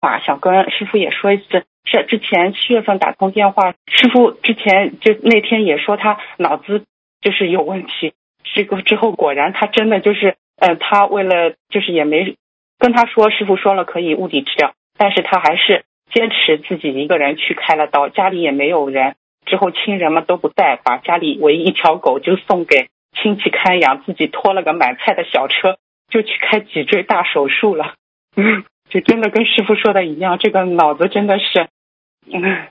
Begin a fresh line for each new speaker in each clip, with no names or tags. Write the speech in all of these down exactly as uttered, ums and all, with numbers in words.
话，想跟师傅也说一次。是之前七月份打通电话，师傅之前就那天也说他脑子就是有问题，这个之后果然他真的就是呃，他为了就是也没跟他说，师傅说了可以物理治疗，但是他还是坚持自己一个人去开了刀，家里也没有人，之后亲人们都不在，把家里唯一一条狗就送给亲戚看养，自己拖了个买菜的小车就去开脊椎大手术了。嗯，就真的跟师傅说的一样，这个脑子真的是嗯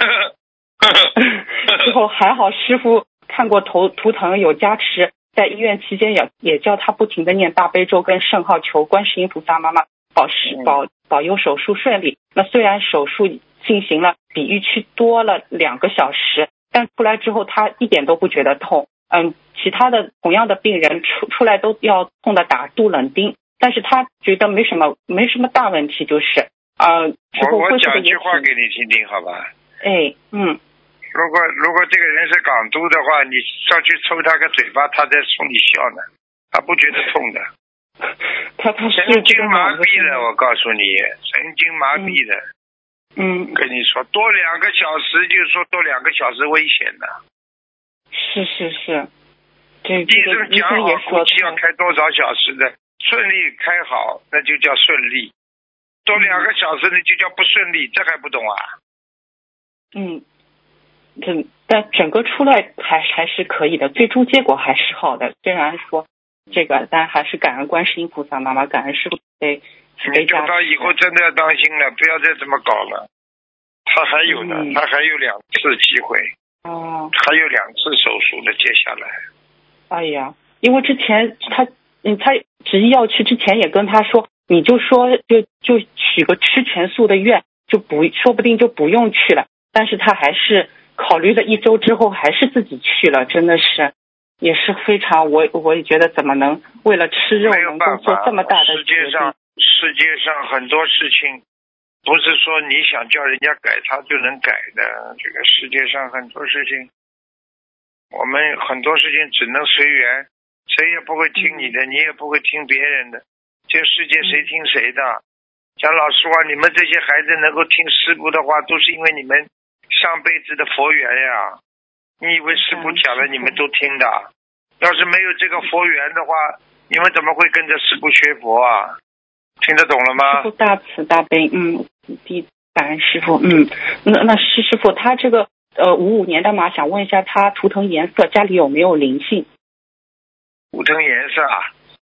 之后还好师傅看过头图腾有加持，在医院期间也也叫他不停的念大悲咒跟圣号，求观世音菩萨妈妈保持保保佑手术顺利。那虽然手术进行了比预期多了两个小时，但出来之后他一点都不觉得痛。嗯，其他的同样的病人出出来都要痛的打杜冷丁，但是他觉得没什么没什么大问题，就是呃，
我我讲一句话给你听听，好吧？
哎，嗯。
如果如果这个人是港督的话，你上去抽他个嘴巴，他在冲你笑呢，他不觉得痛的。
他他
神经麻痹的，我告诉你，神经麻痹的。
嗯。
跟你说，多两个小时就是说多两个小时危险的。
是是是，这
医生讲好估计要开多少小时的，顺利开好那就叫顺利，多两个小时那就叫不顺利，这还不懂啊？
嗯，整但整个出来还还是可以的，最终结果还是好的。虽然说这个，但还是感恩观世音菩萨妈妈，感恩师父被
你叫他以后真的要当心了，不要再这么搞了。他还有呢，嗯、他还有两次机会。
哦。
还有两次手术的，接下来。
哎呀，因为之前他嗯，他执意要去之前也跟他说，你就说就就许个吃全素的愿，就不说不定就不用去了。但是他还是考虑了一周之后，还是自己去了，真的是也是非常，我我也觉得怎么能为了吃肉能够做这么大的决定？
世界上世界上很多事情不是说你想叫人家改他就能改的，这个世界上很多事情，我们很多事情只能随缘，谁也不会听你的，你也不会听别人的，这个世界谁听谁的？讲老实话，你们这些孩子能够听师父的话，都是因为你们上辈子的佛缘呀。你以为师父讲了你们都听的？要是没有这个佛缘的话，你们怎么会跟着师父学佛啊？听得懂了吗？
师父大慈大悲，嗯，第感恩师父，嗯，那那师师父他这个呃五五年的马，想问一下他图腾颜色，家里有没有灵性？
图腾颜色啊？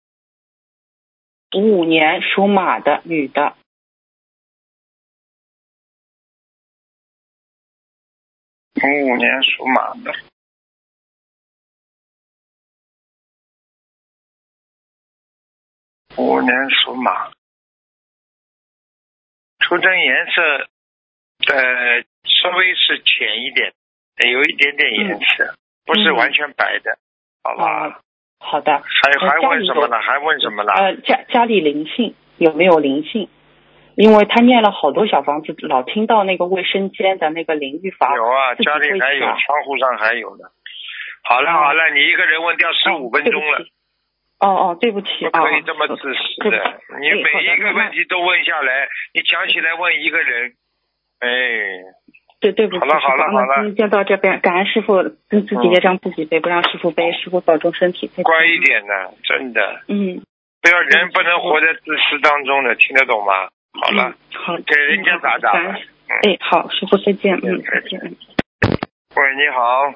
五五年属马的女的。
五五年属马的。五五年属马。图腾颜色呃稍微是浅一点，有一点点颜色，嗯、不是完全白的，嗯、好吧、
呃？好的。
还还问什么呢？还问什么呢？
呃，家家里灵性有没有灵性？因为他念了好多小房子，老听到那个卫生间的那个淋浴法。
有啊，家里还有，窗户上还有的。好了、嗯、好了，你一个人问掉十五分钟了。
哦哦，对不起，
不可以这么自私的。
哦、
你每一个问题都问下来，你讲起来问一个人，哎。
对，对不起。
好了好了好了，
今天就到这边，感恩师父，自己业障自己背，不让师父背，师父保重身体。
乖一点的，真的。
嗯。
不要人不能活在自私当中的，听得懂吗？好了，
嗯、好，
给人家打打吧。
哎，好，师父再见，嗯，再见。
喂，你好。